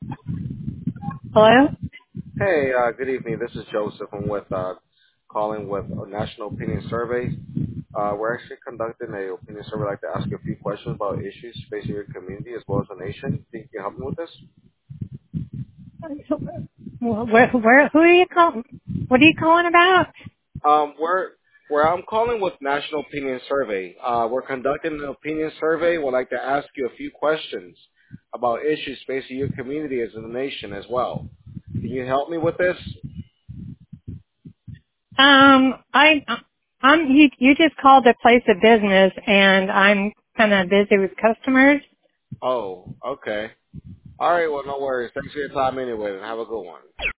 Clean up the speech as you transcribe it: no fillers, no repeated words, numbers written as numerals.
Hello? Hey, good evening. This is Joseph. I'm calling with a National Opinion Survey. We're actually conducting a opinion survey. I'd like to ask you a few questions about issues facing your community as well as the nation. Think you can help me with this? Who are you calling? What are you calling about? Where I'm calling with National Opinion Survey. We're conducting an opinion survey. We'd like to ask you a few questions about issues facing your community as a nation as well. Can you help me with this? You just called a place of business and I'm kind of busy with customers. Oh, okay. All right. Well, no worries. Thanks for your time anyway, and have a good one.